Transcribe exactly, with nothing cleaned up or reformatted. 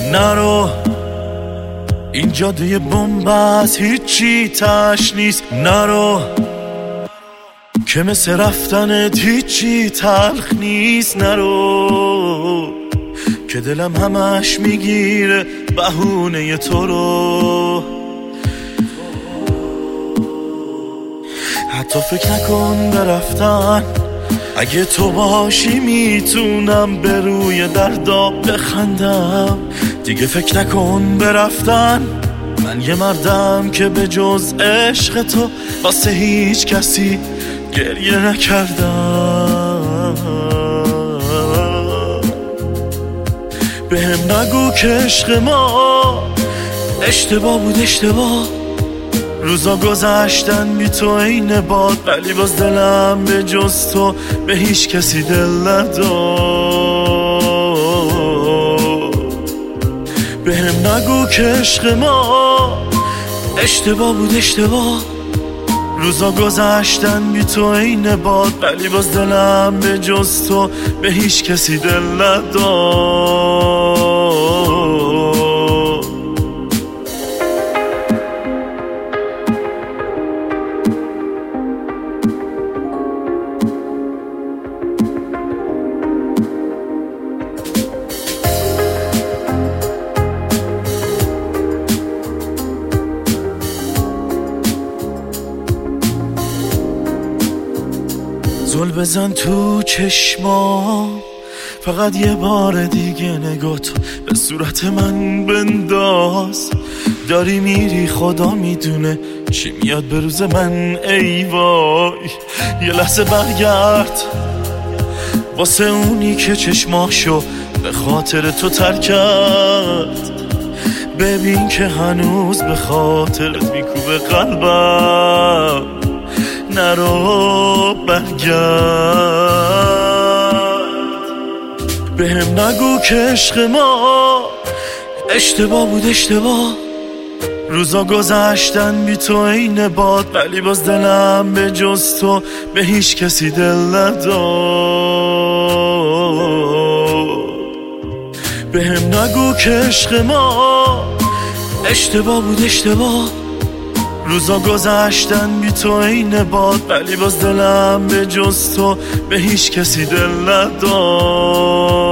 نرو این جاده بنبست هیچی تش نیست. نرو که مثل رفتنت هیچی تلخ نیست. نرو که دلم همش میگیره بهونه تو رو. حتی فکر نکن برفتن، اگه تو باشی میتونم به روی دردا بخندم. دیگه فکر نکن برفتن، من یه مردم که به جز عشق تو واسه هیچ کسی گریه نکردم. بهم نگو که عشق ما اشتباه بود، اشتباه. روزا گذشتن بی تو این باد، ولی باز دلم به جز تو به هیچ کسی دل نداد. بهم نگو که عشق ما اشتباه بود، اشتباه. روزا گذشتن بی تو این باد، ولی باز دلم به جز تو به هیچ کسی دل نداد. زل بزن تو چشمام، فقط یه بار دیگه نگاه تو به صورت من بنداز. داری میری خدا میدونه چی میاد به روز من، ای وای. یه لحظه برگرد واسه اونی که چشماشو به خاطر تو ترک کرد. ببین که هنوز به خاطرت میکوبه قلبم. نرو برگرد، بهم نگو که عشق ما اشتباه بود، اشتباه. روزا گذشتن بی تو این باد، ولی باز دلم به جز تو به هیچ کسی دل نداد. بهم نگو که عشق ما اشتباه بود، اشتباه. روزا گذشتن بی تو این باد، ولی باز دلم به جز تو به هیچ کسی دل نداد.